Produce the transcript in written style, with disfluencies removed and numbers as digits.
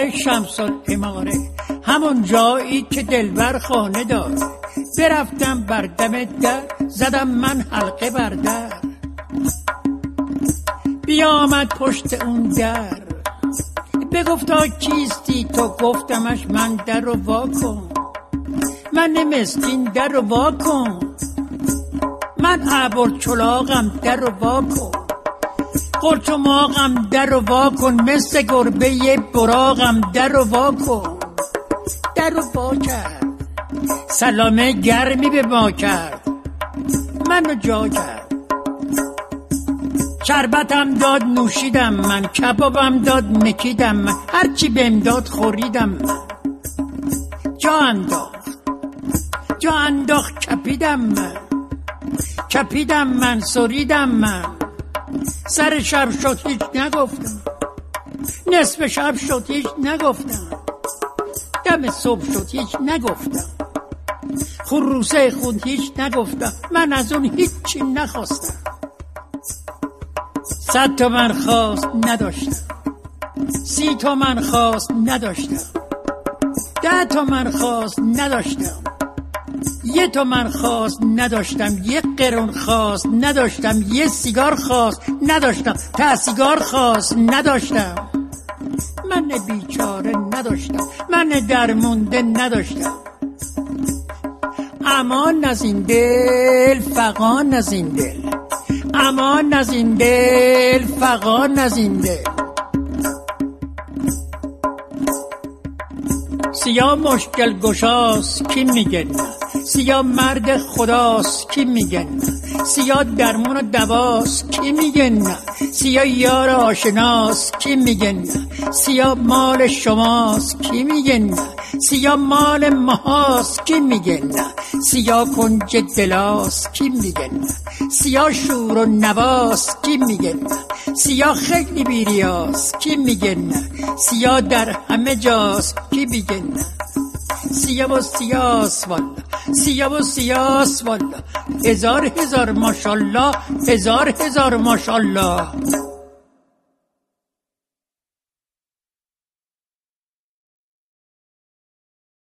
شمس العماره، همون جایی که دلبر خانه داره. برفتم بر دم در، زدم من حلقه بر در. بیامد پشت اون در، بگفتا کیستی تو؟ گفتمش من در رو وا کن، من مسکین در رو وا کن، من ابر چلاقم در رو وا کن، قلچماقم در رو وا کن، مثل گربه براقم در رو وا کن. در رو وا کرد، سلام گرمی به ما کرد، منو جا کرد. شربتم داد نوشیدم من، کبابم داد مکیدم من، هرچی بهم داد خوریدم من. جا انداخت کپیدم من، کپیدم من، سریدم من. سر شب شد هیچ نگفتم، نصف شب شد هیچ نگفتم، دم صبح شد هیچ نگفتم، خروسه خون هیچ نگفتم. من از اون هیچی نخواستم. 100 تومن خواست نداشتم، 30 تومن خواست نداشتم، 10 تومن خواست نداشتم، 1 تومن خواست نداشتم، 1 قرون خواست نداشتم، 1 سیگار خواست نداشتم، تا سیگار خواست نداشتم. من بیچاره نداشتم، من درمونده نداشتم. امان از این دل، فغان از این دل، امان از این دل، فغان از این دل. سیاه مشکل گشاست کی میگه نه، سیاه مرد خداست کی میگه نه، سیاه درمون و دواست کی میگه نه، سیاه یار آشناست کی میگه نه، سیاه مال شماست کی میگه نه، سیاه مال ماهاست کی میگه نه، سیاه کنج دلاست کی میگه نه، سیاه شور و نواست کی میگه نه، سیاه خیلی بیریاست کی میگه نه، سیاه در همه جاست کی میگه نه. سیاه و سیاس والا، سیاه و سیاس والا، هزار هزار ماشالله، هزار هزار ماشالله.